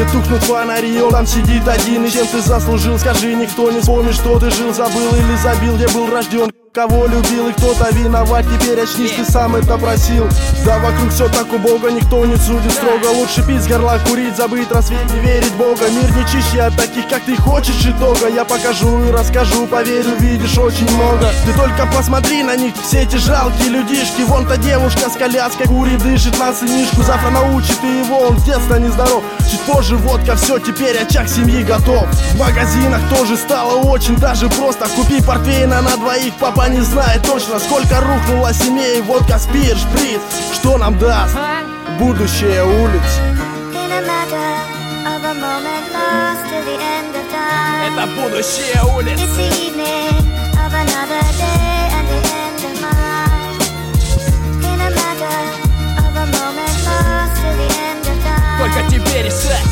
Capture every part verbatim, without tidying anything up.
где тухнут фонари, он там сидит один. И чем ты заслужил, скажи, никто не вспомнит, что ты жил, забыл или забил, где был рожден, кого любил, и кто-то виноват. Теперь очнись, ты сам это просил. Да вокруг все так убого, никто не судит строго. Лучше пить с горла, курить, забыть рассвет, не верить в Бога. Мир не чище от таких, как ты хочешь итога. Я покажу и расскажу, поверь, увидишь очень много. Ты только посмотри на них, все эти жалкие людишки. Вон та девушка с коляской, курит, дышит на сынишку. Завтра научит и его, он с детства нездоров. Чуть позже водка, все, теперь очаг семьи готов. В магазинах тоже стало очень даже просто. Купи портвейна на двоих, папа не знает точно, сколько рухнуло семей. Водка, спирт, шприц, что нам даст будущее улиц? Это будущее улиц. Только тебе решать.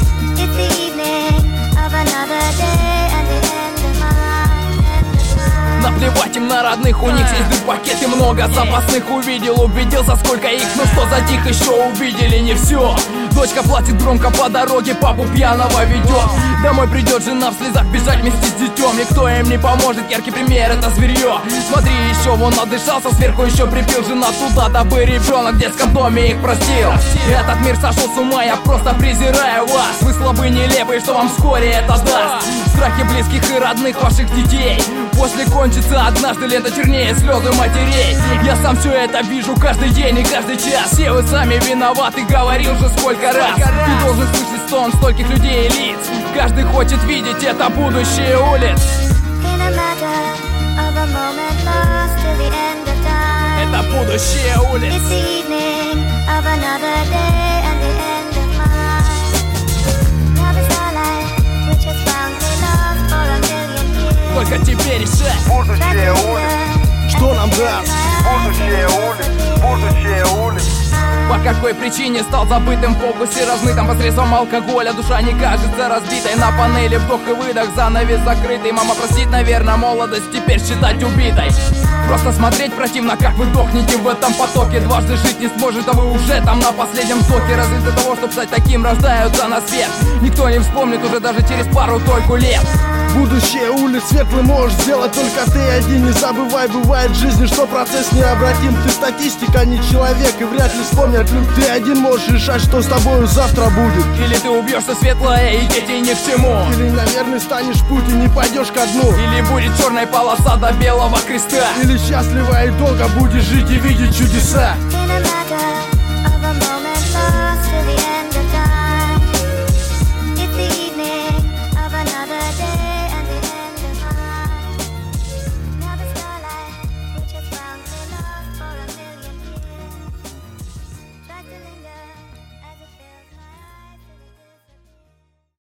Наплевать им на родных, у них есть пакеты много. Запасных увидел, убедился, сколько их. Ну что за тих еще увидели, не все. Дочка платит громко по дороге, папу пьяного ведет. Домой придет жена в слезах, бежать вместе с детем. Никто им не поможет, яркий пример, это зверье. Смотри, еще вон надышался, сверху еще припил. Жена туда, дабы ребенок в детском доме их простил. Этот мир сошел с ума, я просто презираю вас. Вы слабы, нелепые, что вам вскоре это даст. Страхи близких и родных ваших детей. После кончится однажды лето чернее слезы матерей. Я сам все это вижу каждый день и каждый час. Все вы сами виноваты, говорил же сколько раз. Ты должен слышать стон стольких людей и лиц. Каждый хочет видеть это будущее улиц. Это будущее улиц. Только теперь решать. Будущее улиц. Что нам даст будущее улиц? Будущее улиц. По какой причине стал забытым в фокусе, размытым посредством алкоголя? Душа не кажется разбитой, на панели вдох и выдох, занавес закрытый. Мама простит, наверное, молодость теперь считать убитой. Просто смотреть противно, как вы дохнете в этом потоке. Дважды жить не сможет, а вы уже там на последнем вдохе. Разве для того, чтобы стать таким, рождаются на свет? Никто не вспомнит уже даже через пару-тройку лет. Будущее улиц светлый можешь сделать только ты один. Не забывай, бывает в жизни, что процесс необратим. Ты статистика, не человек, и вряд ли вспомнят люди. Ты один можешь решать, что с тобою завтра будет. Или ты убьешься светлое, и дети ни к чему. Или, наверное, станешь в путь и не пойдешь ко дну. Или будет черная полоса до белого креста. Или счастливо и долго будешь жить и видеть чудеса. In a matter